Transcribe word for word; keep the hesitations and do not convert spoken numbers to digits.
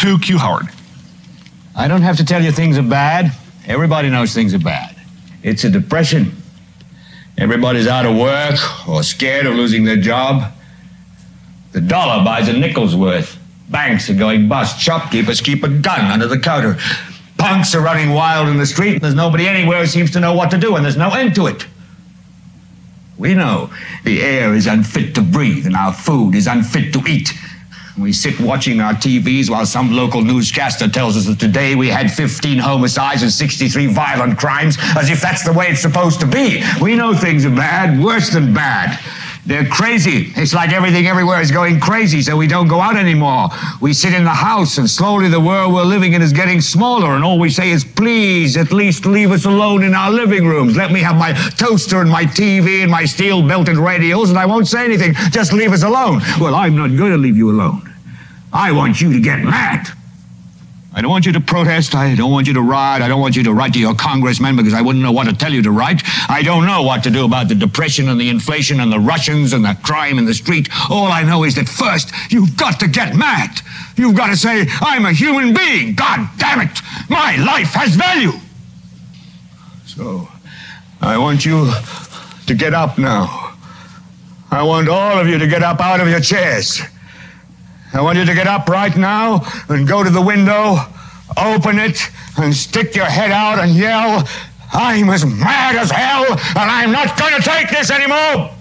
to Q Howard. I don't have to tell you things are bad. Everybody knows things are bad. It's a depression. Everybody's out of work or scared of losing their job. The dollar buys a nickel's worth. Banks are going bust. Shopkeepers keep a gun under the counter. Punks are running wild in the street, and there's nobody anywhere who seems to know what to do, and there's no end to it. We know the air is unfit to breathe, and our food is unfit to eat. We sit watching our T Vs while some local newscaster tells us that today we had fifteen homicides and sixty-three violent crimes, as if that's the way it's supposed to be. We know things are bad, worse than bad. They're crazy. It's like everything everywhere is going crazy, so we don't go out anymore. We sit in the house, and slowly the world we're living in is getting smaller, and all we say is, please, at least leave us alone in our living rooms. Let me have my toaster and my T V and my steel-belted radios, and I won't say anything. Just leave us alone. Well, I'm not going to leave you alone. I want you to get mad. I don't want you to protest. I don't want you to riot. I don't want you to write to your congressman because I wouldn't know what to tell you to write. I don't know what to do about the depression and the inflation and the Russians and the crime in the street. All I know is that first, you've got to get mad. You've got to say, I'm a human being. God damn it. My life has value. So, I want you to get up now. I want all of you to get up out of your chairs. I want you to get up right now and go to the window, open it, and stick your head out and yell, I'm as mad as hell, and I'm not going to take this anymore!